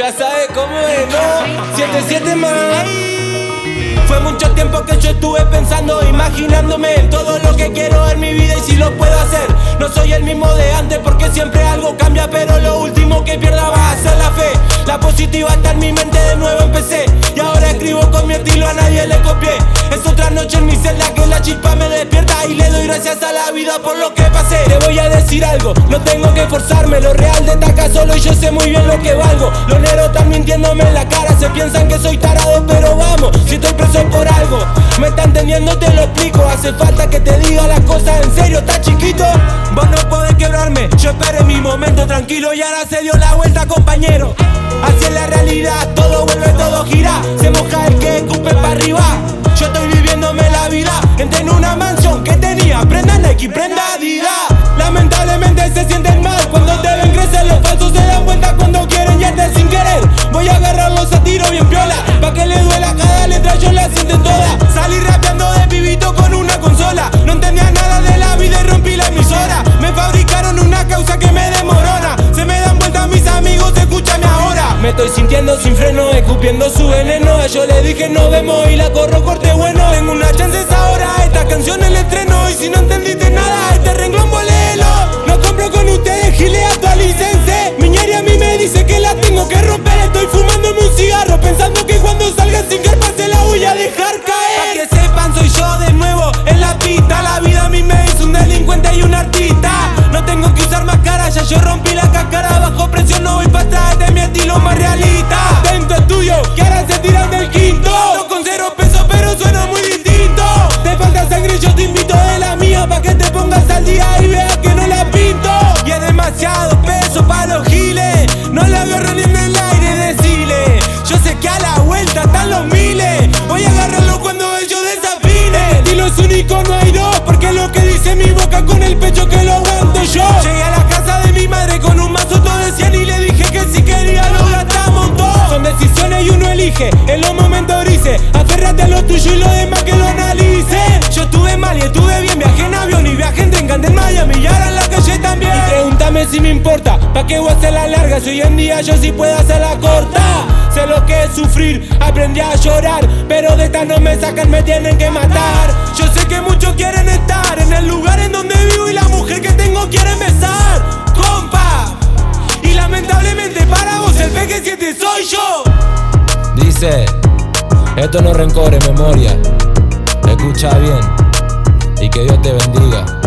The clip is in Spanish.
Ya sabes cómo es, ¿no? 7-7 más. Fue mucho tiempo que yo estuve pensando, imaginándome en todo lo que quiero en mi vida y si lo puedo hacer. No soy el mismo de antes porque siempre algo cambia, pero lo último que pierda va a ser la fe. La positiva está en mi mente, de nuevo empecé y ahora escribo con mi estilo, a nadie le copié. Es otra noche en mi celda que la chispa me despierta y le doy gracias a la vida por lo que pasé. Te voy a decir algo, no tengo que forzarme, lo real destaca solo y yo sé muy bien lo que valgo. Los negros están mintiéndome en la cara, se piensan que soy tarado, pero vamos, si estoy preso por algo, me está entendiendo, te lo explico. Hace falta que te diga las cosas en serio, ¿estás chiquito? Vos no podés quebrarme, yo esperé mi momento tranquilo y ahora se dio la vuelta, compañero. Así es la realidad, todo vuelve, todo gira, se moja el que escupe para arriba. Yo estoy viviéndome la vida, entré en una mansión que tenía prenda Nike, prenda Adidas. Lamentablemente se sienten mal cuando te ven crecer, los falsos se dan vuelta cuando quieren y hasta sin querer. Voy a agarrarlos a tiro bien piola, pa' que le duela cada letra, yo la sienten toda. Salí rapeando de pibito con una consola, no entendía nada de la vida y rompí la emisora. Me fabricaron una causa que me demorona, se me dan vueltas mis amigos, escúchame ahora. Me estoy sintiendo sin freno, escupiendo su veneno. Yo le dije nos vemos y la corro corte bueno. Tengo una chance ahora, esta canción el estreno. Y si no entendiste nada, este renglón bolelo. No compro con ustedes, gile, actualícense. Miñeri a mí me dice que la tengo que romper. Estoy fumándome un cigarro, pensando que cuando salga sin que pase la voy a dejar caer. Pa' que sepan, soy yo de nuevo en la pista. La vida a mí me hizo un delincuente y un artista. No tengo que usar máscara, ya yo rompí la cáscara. Bajo presión no voy para atrás, este es mi estilo más realista. Dentro estudio, que ahora se tiran del quinto. No con 0 pesos, pero suena muy distinto. Te falta sangre, yo te invito de la mía, pa' que te pongas al día y veas que no la pinto. Y es demasiado peso pa' los giles, no la agarran ni en el aire, decile. Yo sé que a la vuelta están los miles, voy a agarrarlo cuando ellos desafinen. El estilo es único, no hay dos, porque lo que dice mi boca con el pecho que lo aguanto yo. Llegué a la casa de mi madre con un mazo todo de 100 y le dije que si quería lo gastamos todo. Son decisiones y uno elige, en los momentos grises, aférrate a lo tuyo y lo demás que lo analice. Yo estuve mal y estuve bien, viajé en avión y viajé en tren, canté en Miami y ahora en la calle también. Y pregúntame si me importa, pa' qué voy a hacer la larga, si hoy en día yo sí puedo hacer la corta. Sé lo que es sufrir, aprendí a llorar, pero de esta no me sacan, me tienen que matar. Yo sé que muchos quieren estar en el lugar en donde vivo y la mujer que tengo quieren besar, compa. Y lamentablemente para vos el PG7 soy yo. Dice, esto no rencor, es memoria. Escucha bien y que Dios te bendiga.